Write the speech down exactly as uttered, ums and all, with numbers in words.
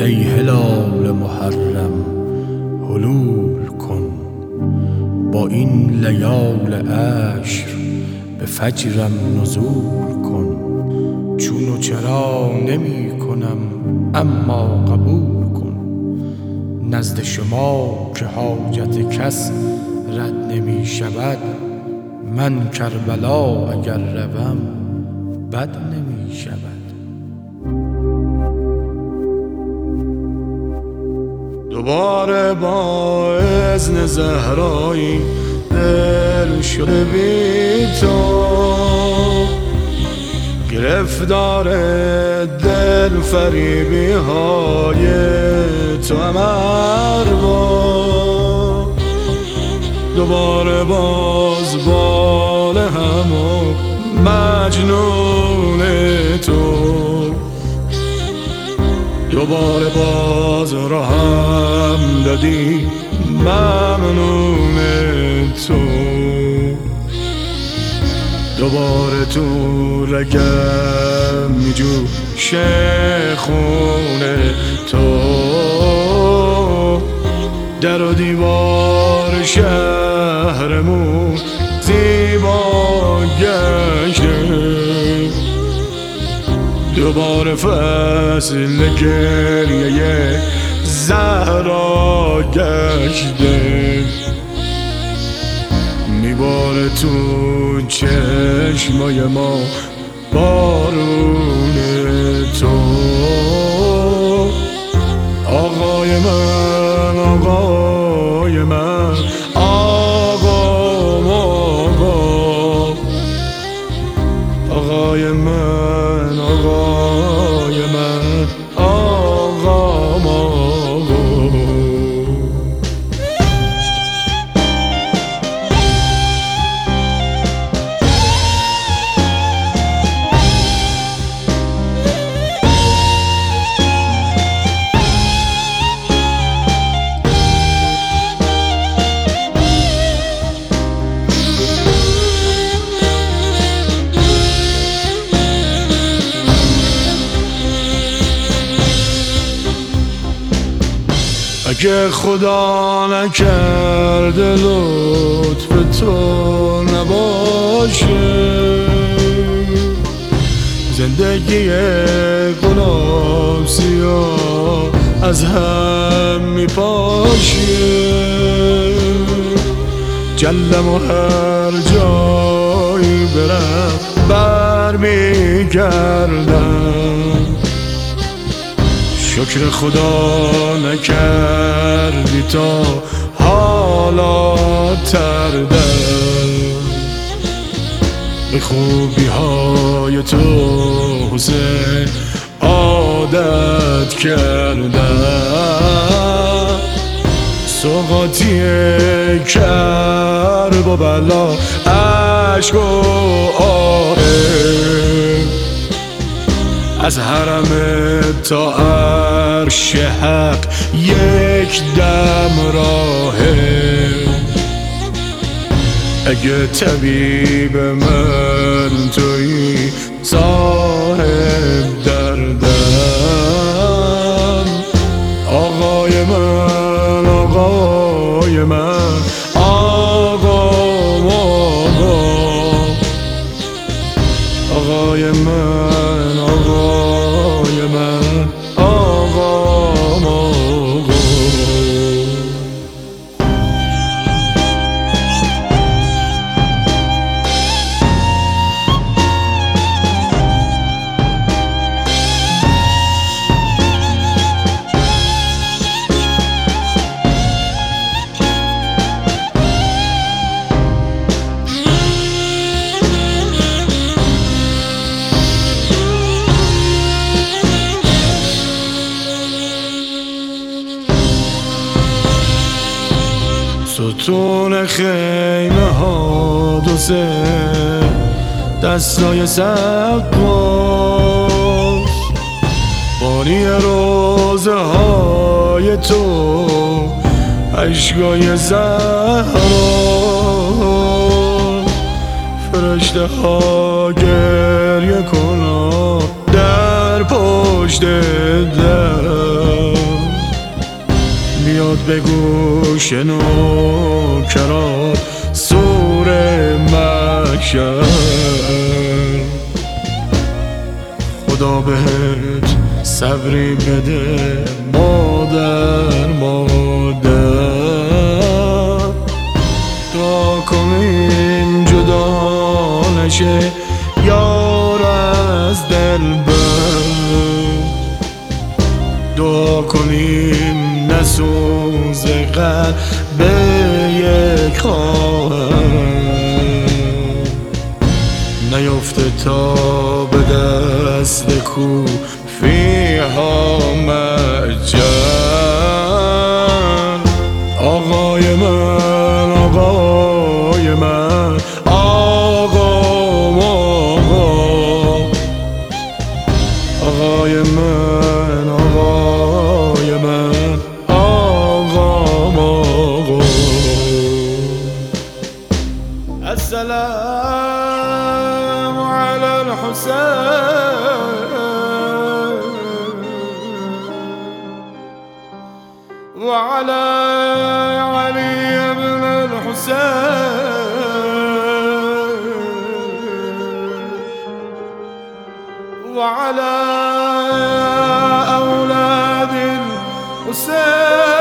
ای هلال محرم حلول کن، با این لیال عشر به فجرم نزول کن. چون و چرا نمی کنم اما قبول کن، نزد شما که حاجت کس رد نمی شود. من کربلا اگر روم بد نمی شود. دوباره با اذن زهرایی دل شده بی تو، گرفتار دل فریبی های تو امر با. دوباره باز بال همو مجنون تو، دوباره باز راهم دادی ممنون تو. دوباره تو رگم میجوشه خون تو، در و دیوار شهرمون زیبا گشته. دوباره فصل گریه زهرا گشته، میباره تو چشمای ما بارون تو. آقای من آقای من آقا آقا، آقای من آقای من آقا آقا. اگه خدا نکرده لطف تو نباشه، زندگی گلاب سیاه از هم میپاشه. جلم و هر جایی برم بر میگردم، شکر خدا نکردی تا حالا تردم. به خوبی های تو حسین عادت کردم، سوغاتی کرب و بلا عشق و آه. از حرم تا عرش حق یک دم راهه. اگه طبیب من توی صاحب دردم، آقای من آقای من آقا آقا، آقای من آقای من آقا آقا. ستون خیمه ها دو سه دستای سقاست، بانی روزه های تو عشقای زهرا. فرشته ها گریه کنن در بر پشت در بیاد به گوش نوکرات سور محشر خدا بهت صبری بده مادر مادر دعا کنیم جدا نشه یار از دلبر دعا کنیم نسوز قلب یک خواهر نیفته تا به دست کوفی ها مجر آقای من آقای من آقا آقا آقای من آقای من آقا آقا السلام على الحسين وعلى علي بن الحسين وعلى أولاد الحسين